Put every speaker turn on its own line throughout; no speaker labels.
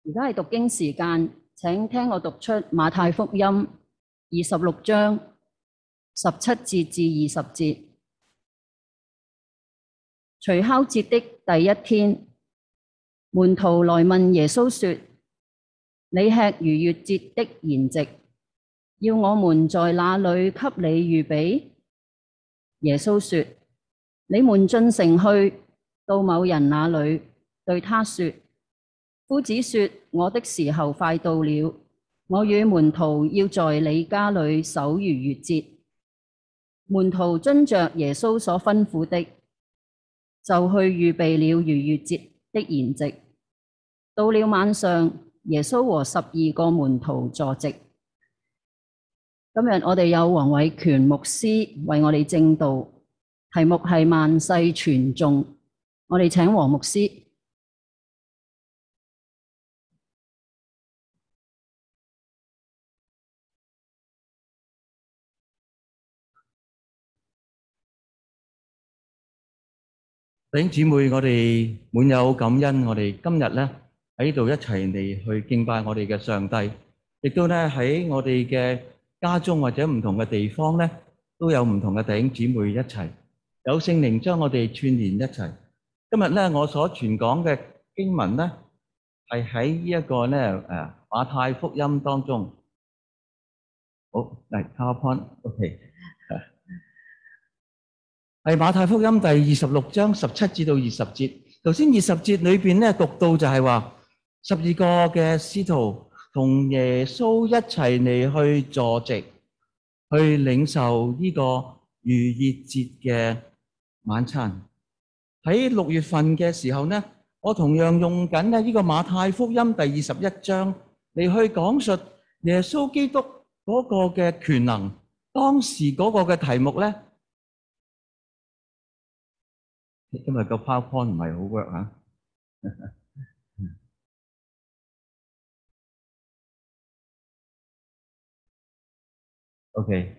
而家係讀經時間，請聽我讀出馬太福音26章17節至20節。除酵節的第一天，門徒來問耶穌說：你吃逾越節的筵席，要我們在哪裏給你預備？耶穌說：你們進城去，到某人那裏，對他說：夫子說，我的時候快到了，我與門徒要在你家裏守逾越節。門徒遵着耶穌所吩咐的，就去預備了逾越節的筵席。到了晚上，耶穌和12個門徒坐席。今日我哋有黃偉權牧師為我哋證道，題目係萬世傳頌。我哋請黃牧師。
弟兄姊妹，我哋滿有感恩，我哋今日咧喺度一齊嚟去敬拜我哋嘅上帝，亦都咧喺我哋嘅家中或者唔同嘅地方咧，都有唔同嘅弟兄姊妹一齊，有聖靈將我哋串連一齊。今日咧我所傳講嘅經文咧，係喺呢一個咧馬太福音當中。好，嚟 PowerPoint，OK。係馬太福音第26章17至到20節。頭先20節裏邊咧讀到就係話12個嘅使徒同耶穌一齊嚟去坐席，去領受呢個逾越節嘅晚餐。喺6月份嘅時候咧，我同樣用緊呢個馬太福音第21章嚟去講述耶穌基督嗰個嘅權能。當時嗰個嘅題目咧，今日個 PowerPoint 唔係好 work 嚇。OK，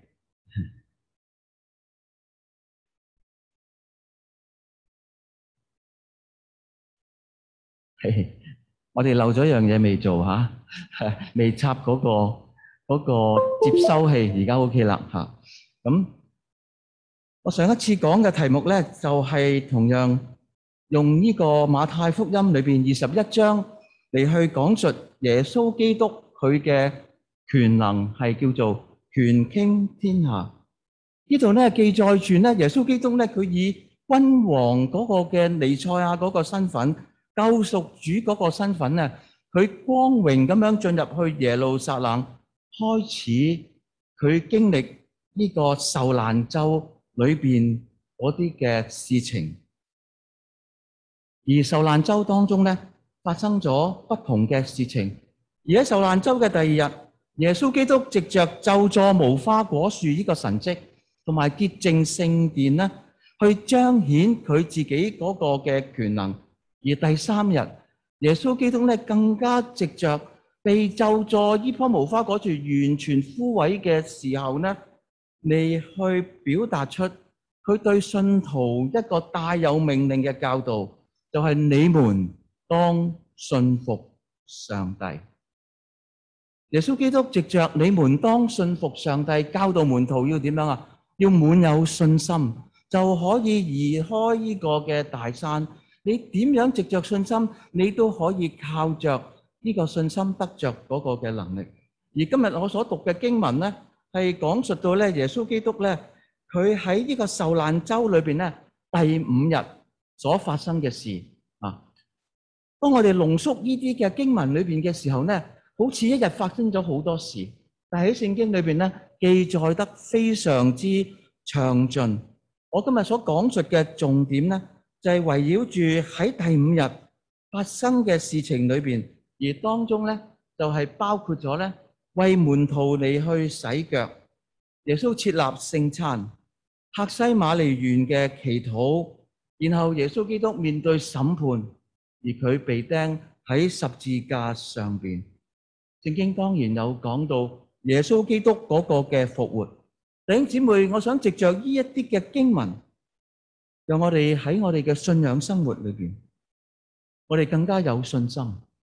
我哋漏咗一樣嘢未做嚇，未插嗰個接收器，而家 OK 啦嚇。咁我上一次講嘅題目咧，就係同樣用呢個馬太福音裏邊21章嚟去講述耶穌基督佢嘅權能係叫做權傾天下。呢度咧記載住咧耶穌基督咧佢以君王嗰個嘅彌賽亞嗰個身份、救贖主嗰個身份咧，佢光榮咁樣進入去耶路撒冷，開始佢經歷呢個受難週裏邊嗰啲嘅事情。而受難週當中咧，發生咗不同嘅事情。而喺受難週嘅第二日，耶穌基督藉着咒詛無花果樹呢個神蹟，同埋潔淨聖殿咧，去彰顯佢自己嗰個嘅權能。而第三日，耶穌基督咧更加藉着被咒詛呢棵無花果樹完全枯萎嘅時候咧，嚟去表達出佢對信徒一個大有命令嘅教導。就係你們當信服上帝。耶穌基督藉着你們當信服上帝，教導門徒要點樣啊？要滿有信心，就可以移開呢個嘅大山。你點樣藉着信心，你都可以靠着呢個信心得着嗰個嘅能力。而今日我所讀嘅經文咧，係講述到咧耶穌基督咧，佢喺呢個受難週裏邊咧第5日所發生嘅事啊。當我哋濃縮呢啲嘅經文裏邊嘅時候咧，好似一日發生咗好多事，但係喺聖經裏邊咧記載得非常之詳盡。我今日所講述嘅重點咧，就係圍繞住喺第5日發生嘅事情裏邊，而當中咧就係包括咗咧為門徒嚟去洗腳，耶穌設立聖餐，客西馬尼園嘅祈禱。然後耶穌基督面對審判，而佢被釘喺十字架上邊。聖經當然有講到耶穌基督嗰個嘅復活。弟兄姊妹，我想藉着呢一啲嘅經文，讓我哋喺我哋嘅信仰生活裏邊，我哋更加有信心，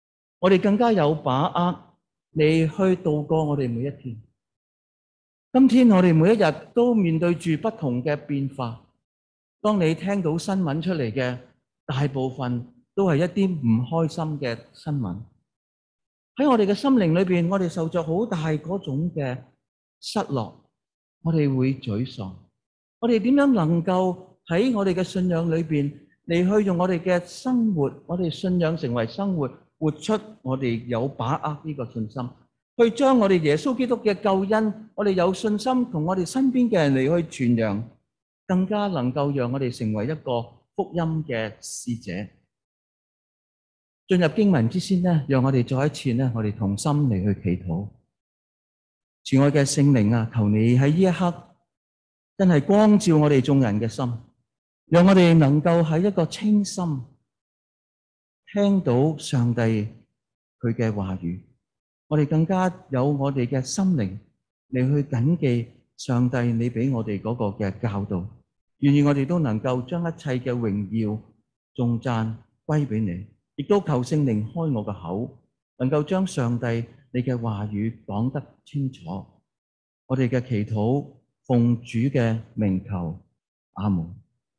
我哋更加有把握嚟去度過我哋每一天。今天我哋每一日都面對住不同嘅變化。當你聽到新聞出嚟嘅，大部分都係一啲唔開心嘅新聞。喺我哋嘅心靈裏邊，我哋受着好大嗰種嘅失落，我哋會沮喪。我哋點樣能夠喺我哋嘅信仰裏邊嚟去用我哋嘅生活，我哋信仰成為生活，活出我哋有把握呢個信心，去將我哋耶穌基督嘅救恩，我哋有信心同我哋身邊嘅人嚟去傳揚，更加能夠讓我哋成為一個福音嘅使者。進入經文之先呢，讓我哋再一次呢，我哋同心嚟去祈禱。慈愛嘅聖靈啊，求你喺呢一刻真係光照我哋眾人嘅心，讓我哋能夠喺一個清心聽到上帝佢嘅話語，我哋更加有我哋嘅心靈嚟去謹記上帝你俾我哋嗰個嘅教導，願我哋都能夠將一切嘅榮耀頌讚歸俾你，亦都求聖靈開我嘅口，能夠將上帝你嘅話語講得清楚。我哋嘅祈禱奉主嘅名求，阿門。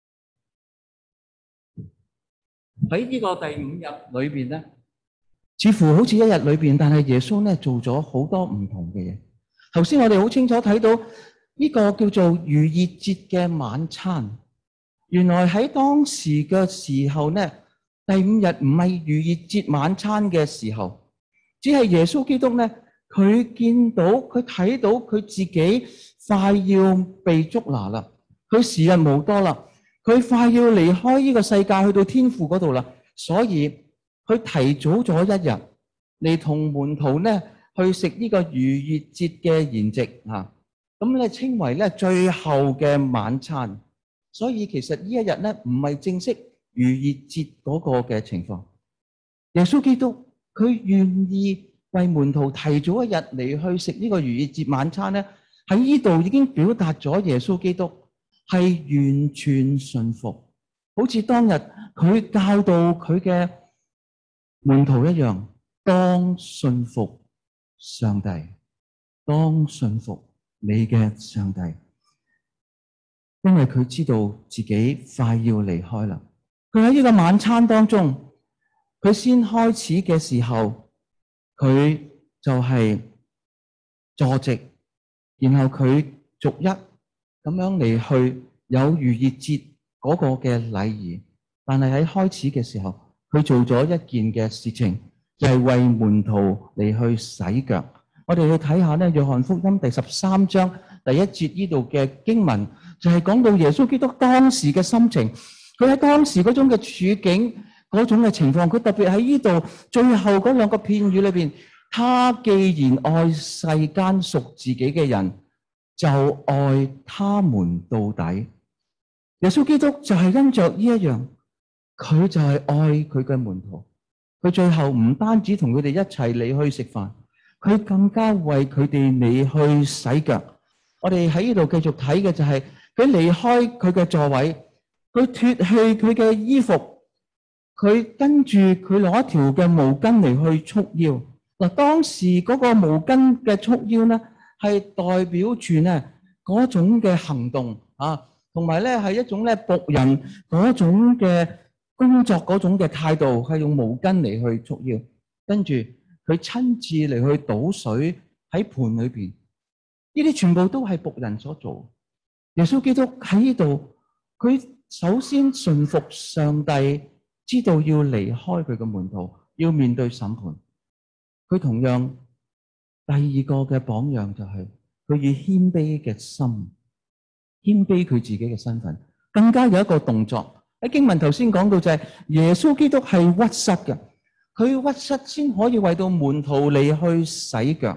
喺呢個第5日裏邊咧，似乎好似一日裏邊，但係耶穌咧做咗好多唔同嘅嘢。頭先我哋好清楚睇到呢個叫做逾越節嘅晚餐，原來喺當時嘅時候咧，第5日唔係逾越節晚餐嘅時候，只係耶穌基督咧，佢見到佢睇到佢自己快要被捉拿啦，佢時日無多啦。佢快要離開呢個世界去到天父嗰度啦，所以佢提早咗一日嚟同門徒咧去食呢個逾越節嘅筵席嚇，咁咧稱為咧最後嘅晚餐。所以其實呢一日咧唔係正式逾越節嗰個嘅情況。耶穌基督佢願意為門徒提早一日嚟去食呢個逾越節晚餐咧，喺呢度已經表達咗耶穌基督係完全順服，好似當日佢教導佢嘅門徒一樣，當順服上帝，當順服你嘅上帝，因為佢知道自己快要離開啦。佢喺呢個晚餐當中，佢先開始嘅時候，佢就係坐席，然後佢逐一咁樣嚟去有逾越節嗰個嘅禮儀，但係喺開始嘅時候，佢做咗一件嘅事情，就係為門徒嚟去洗腳。我哋去睇下咧，約翰福音第13章第1節呢度嘅經文，就係講到耶穌基督當時嘅心情，佢喺當時嗰種嘅處境，嗰種嘅情況，佢特別喺呢度最後嗰2個片語裏邊，他既然愛世間屬自己嘅人，就愛他們到底。耶穌基督就係因着呢一樣，佢就係愛佢嘅門徒。佢最後唔單止同佢哋一齊嚟去食飯，佢更加為佢哋嚟去洗腳。我哋喺呢度繼續睇嘅就係佢離開佢嘅座位，佢脫去佢嘅衣服，佢跟住佢攞一條嘅毛巾嚟去束腰。嗱，當時嗰個毛巾嘅束腰咧，係代表住咧嗰種嘅行動啊，同埋咧係一種咧僕人嗰種嘅工作嗰種嘅態度，係用毛巾嚟去束腰，跟住佢親自嚟去倒水喺盤裏邊，呢啲全部都係僕人所做。耶穌基督喺呢度，佢首先順服上帝，知道要離開佢嘅門徒，要面對審判。佢同樣第2個嘅榜樣就係佢以謙卑嘅心，謙卑佢自己嘅身份，更加有一個動作喺經文頭先講到就係耶穌基督係屈膝嘅，佢屈膝先可以為到門徒嚟去洗腳。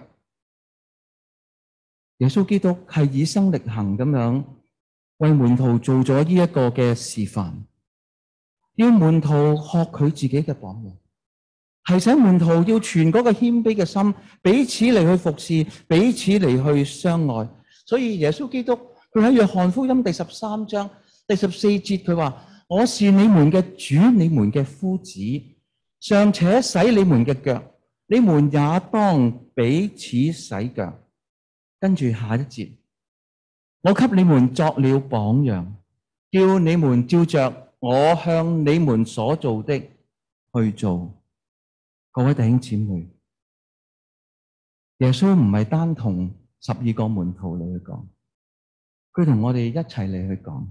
耶穌基督係以身力行咁樣為門徒做咗呢一個嘅示範，要門徒學佢自己嘅榜樣。提醒門徒要存嗰個謙卑嘅心，彼此嚟去服侍，彼此嚟去相愛。所以耶穌基督佢喺約翰福音第13章第14節佢話：我是你們嘅主，你們嘅夫子，尚且洗你們嘅腳， 你們也當彼此洗腳。跟住下一節，我給你們作了榜樣，叫你們照着我向你們所做的去做。各位弟兄姊妹，耶穌唔係單同12個門徒嚟去講，佢同我哋一齊嚟去講。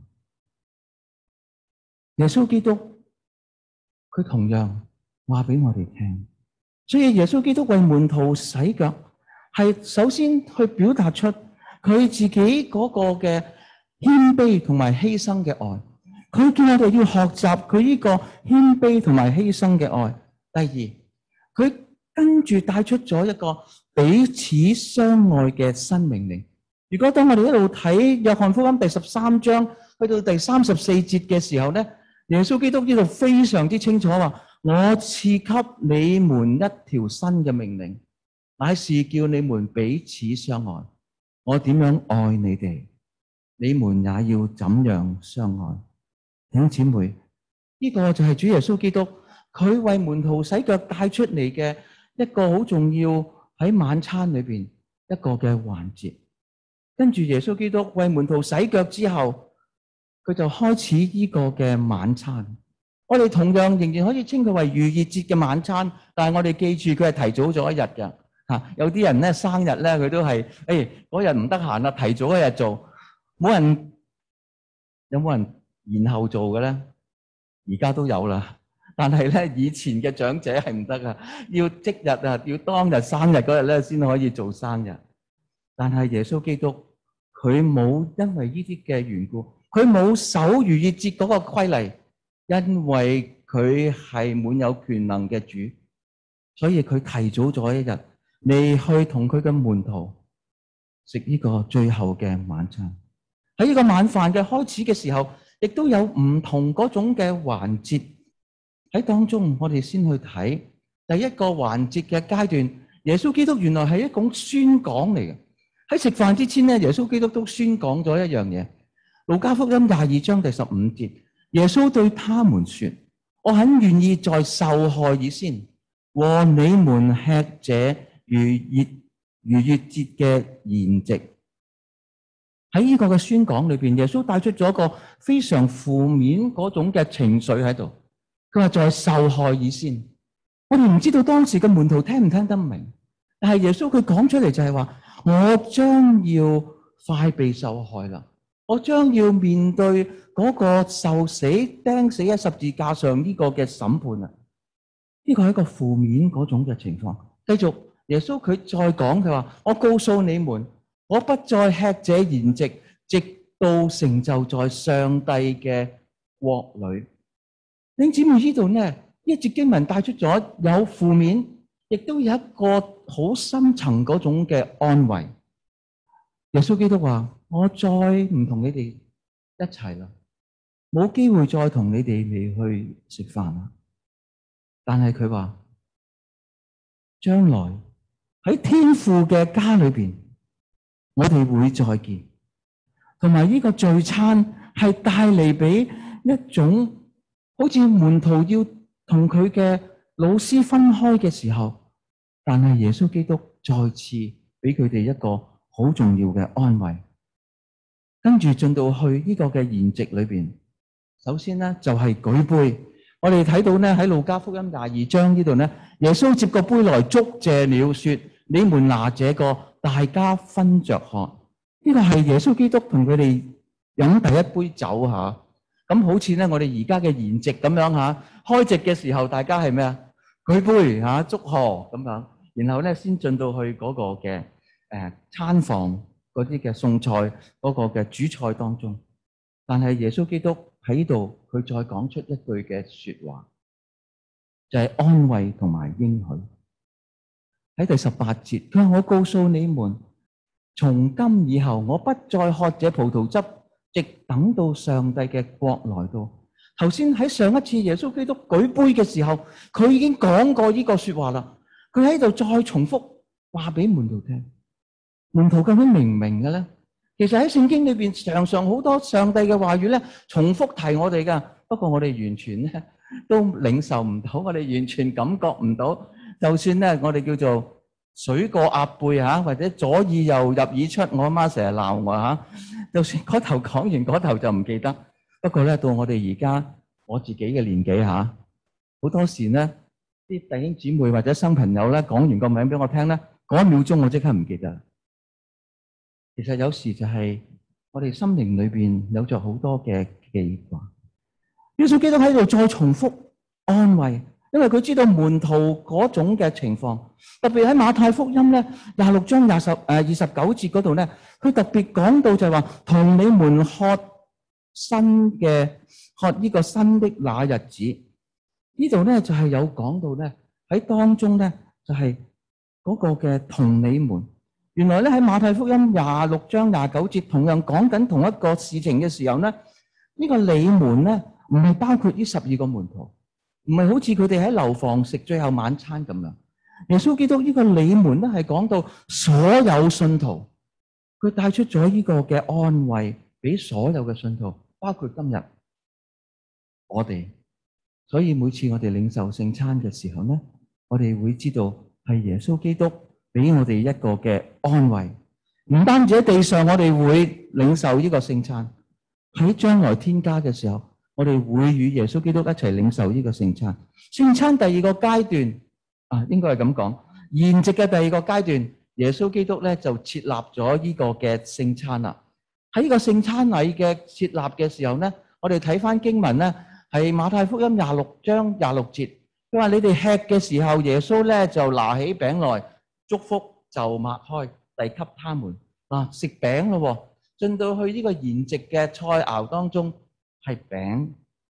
耶穌基督佢同樣話俾我哋聽，所以耶穌基督為門徒洗腳，係首先去表達出佢自己嗰個嘅謙卑同埋犧牲嘅愛。佢叫我哋要學習佢呢個謙卑同埋犧牲嘅愛。第二，佢跟住帶出咗一個彼此相愛嘅新命令。如果當我哋一路睇約翰福音第13章去到第34節嘅時候咧，耶穌基督呢度非常之清楚話：我賜給你們一條新嘅命令，乃是叫你們彼此相愛。我點樣愛你哋，你們也要怎樣相愛。弟兄姊妹，呢個就係主耶穌基督佢為門徒洗腳帶出嚟嘅一個好重要喺晚餐裏邊一個嘅環節。跟住耶穌基督為門徒洗腳之後，佢就開始呢個嘅晚餐。我哋同樣仍然可以稱佢為逾越節嘅晚餐，但係我哋記住佢係提早咗一日嘅。有啲人咧生日咧，佢都係嗰日唔得閒啦，提早一日做。有冇人延後做嘅咧？而家都有啦，但係咧以前嘅長者係唔得噶，要即日啊，要當日生日嗰日咧先可以做生日。但係耶穌基督佢冇因為呢啲嘅緣故，佢冇守逾越節嗰個規例，因為佢係滿有權能嘅主，所以佢提早咗一日你去同佢嘅門徒食呢個最後嘅晚餐。喺呢個晚飯嘅開始嘅時候，亦都有唔同嗰種嘅環節喺當中。我哋先去睇第一個環節嘅階段。耶穌基督原來係一種宣講嚟嘅。喺食飯之前咧，耶穌基督都宣講咗一樣嘢。路加福音22章第15節，耶穌對他們說：我很願意在受害以先和你們吃這逾越節嘅筵席。喺呢個嘅宣講裏邊，耶穌帶出咗一個非常負面嗰種嘅情緒喺度。佢話在受害以先，我哋唔知道當時嘅門徒聽唔聽得明，但係耶穌佢講出嚟就係話：我將要快被受害啦，我將要面對嗰個受死釘死喺十字架上呢個嘅審判啊！呢個係一個負面嗰種嘅情況。繼續耶穌佢再講，佢話：我告訴你們，我不再吃這筵席，直到成就在上帝嘅國裏。弟兄姊妹，呢度呢一節經文帶出咗有負面，亦都有一個好深層嗰種嘅安慰。耶穌基督話：我再唔同你哋一齊啦，冇機會再同你哋嚟去食飯啦。但係佢話，將來喺天父嘅家裏邊，我哋會再見。同埋呢個聚餐係帶嚟俾一種好似門徒要同佢嘅老師分開嘅時候，但係耶穌基督再次俾佢哋一個好重要嘅安慰。跟住進到去呢個嘅筵席裏邊，首先咧就係舉杯。我哋睇到咧喺路加福音22章呢度咧，耶穌接個杯來，祝謝了，說：你們拿這個，大家分着喝。呢個係耶穌基督同佢哋飲第一杯酒吓。咁好似咧我哋而家嘅筵席咁樣吓，開席嘅時候大家係咩啊？舉杯吓，祝賀咁樣，然後咧先進到去嗰個嘅餐房嗰啲嘅餸菜嗰個嘅主菜當中。但係耶穌基督喺度，佢再講出一句嘅說話，就係安慰同埋應許。喺第18節，佢話：我告訴你們，從今以後，我不再喝這葡萄汁，直等到上帝嘅國來到。頭先喺上一次耶穌基督舉杯嘅時候，佢已經講過呢個說話啦。佢喺度再重複話俾門徒聽。門徒究竟明唔明嘅咧？其實喺聖經裏邊，常常好多上帝嘅話語咧，重複提我哋噶。不過我哋完全咧都領受唔到，我哋完全感覺唔到。 就算咧我哋叫做水過鴨背嚇，或者左耳又入耳出，我阿媽成日鬧我嚇。就算嗰頭講完嗰頭就唔記得。不過咧到我哋而家我自己嘅年紀嚇，好多時咧啲弟兄姊妹或者新朋友咧講完個名俾我聽咧，嗰一秒鐘我即刻唔記得。其實有時就係我哋心靈裏邊有咗好多嘅記掛。耶穌基督喺度再重複安慰，因為佢知道門徒嗰種嘅情況，特別喺馬太福音咧26章29節嗰度咧，佢特別講到就係話同你們喝呢個新的那日子。呢度咧就係有講到咧喺當中咧就係嗰個嘅同你們。原來咧喺馬太福音26章29節同樣講緊同一個事情嘅時候咧，呢個你們咧唔係包括呢12個門徒，唔係好似佢哋喺樓房食最後晚餐咁樣。耶穌基督呢個你們咧係講到所有信徒，佢帶出咗呢個嘅安慰俾所有嘅信徒，包括今日我哋。所以每次我哋領受聖餐嘅時候咧，我哋會知道係耶穌基督俾我哋一個嘅安慰。唔單止喺地上我哋會領受呢個聖餐，喺將來天家嘅時候，我哋會與耶穌基督一齊領受呢個聖餐。聖餐第二個階段應該係咁講，筵席嘅第二個階段，耶穌基督咧就設立咗呢個嘅聖餐啦。喺呢個聖餐禮嘅設立嘅時候咧，我哋睇翻經文咧，係馬太福音26章26節，佢話你哋吃嘅時候，耶穌咧就拿起餅來，祝福就擘開，遞給他們。食餅咯，進到去呢個筵席嘅菜肴當中係餅，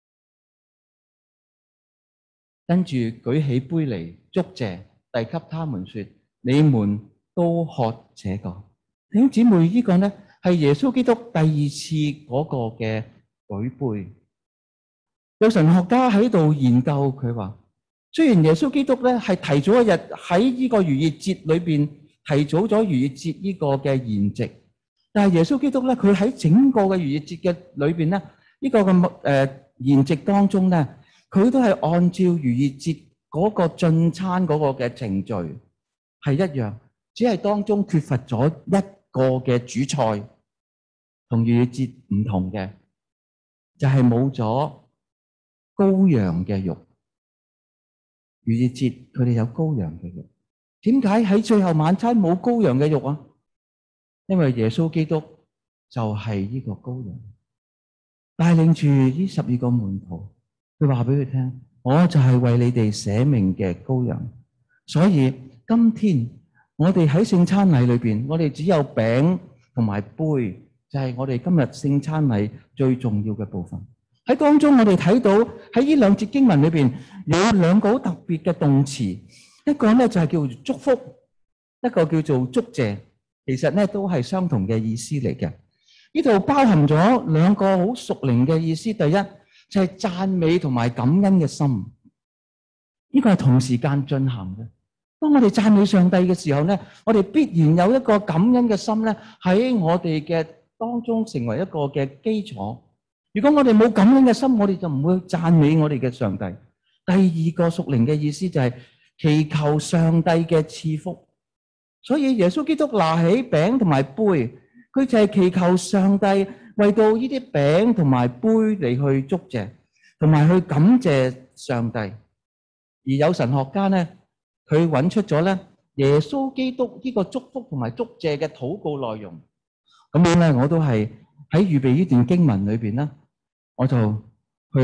跟住舉起杯嚟祝謝，遞給他們說：你們都喝這個。弟兄姊妹，呢個呢係耶穌基督第二次嗰個嘅舉杯。有神學家喺度研究，佢話雖然耶穌基督咧係提早一日喺呢個逾越節裏邊提早咗逾越節呢個嘅筵席，但係耶穌基督咧佢喺整個嘅逾越節嘅裏邊咧呢個嘅筵席當中咧，佢都係按照逾越節嗰個進餐嗰個嘅程序係一樣，只係當中缺乏咗一個嘅主菜，同逾越節唔同嘅就係冇咗羔羊嘅肉。逾越節佢哋有羔羊嘅肉，點解喺最後晚餐冇羔羊嘅肉啊？因為耶穌基督就係呢個羔羊，帶領住呢12個門徒，佢話俾佢聽：我就係為你哋捨命嘅羔羊。所以今天我哋喺聖餐禮裏邊，我哋只有餅同埋杯，就係我哋今日聖餐禮最重要嘅部分。喺當中我哋睇到喺呢兩節經文裏邊有兩個好特別嘅動詞，一個咧就係叫做祝福，一個叫做祝謝，其實咧都係相同嘅意思嚟嘅。呢度包含咗兩個好屬靈嘅意思。第一就係讚美同埋感恩嘅心，呢個係同時間進行嘅。當我哋讚美上帝嘅時候咧，我哋必然有一個感恩嘅心咧喺我哋嘅當中成為一個嘅基礎。如果我哋冇感恩嘅心，我哋就唔會讚美我哋嘅上帝。第二個屬靈嘅意思就係祈求上帝嘅賜福。所以耶穌基督拿起餅同埋杯，佢就係祈求上帝為到呢啲餅同埋杯嚟去祝謝，同埋去感謝上帝。而有神學家咧，佢揾出咗咧耶穌基督呢個祝福同埋祝謝嘅禱告內容。咁樣咧，我都係喺預備呢段經文裏邊咧，我就去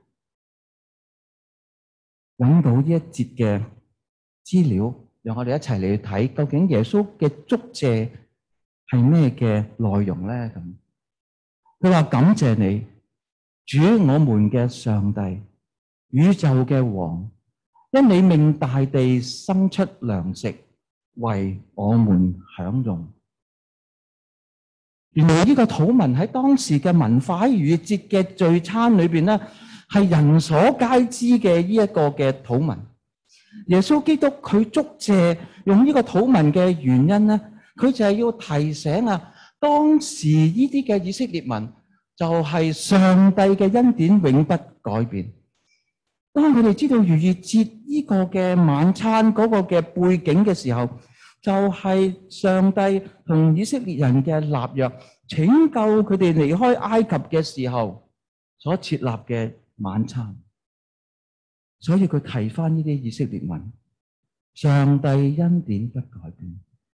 揾到呢一節嘅資料，讓我哋一齊嚟去睇究竟耶穌嘅祝謝係咩嘅內容咧？咁佢話：感謝你，主我們嘅上帝，宇宙嘅王，因你命大地生出糧食，為我們享用。原來呢個禱文喺當時嘅文化，喺逾越節嘅聚餐裏邊咧，係人所皆知嘅呢一個嘅禱文。耶穌基督佢祝謝用呢個禱文嘅原因咧，佢就係要提醒當時呢啲嘅以色列民就係上帝嘅恩典永不改變。 當佢哋知道逾越節呢個嘅晚餐嗰個嘅背景嘅時候，就係上帝同以色列人嘅立約，拯救佢哋離開埃及嘅時候所設立嘅晚餐。所以佢提翻呢啲以色列民，上帝恩典不改變，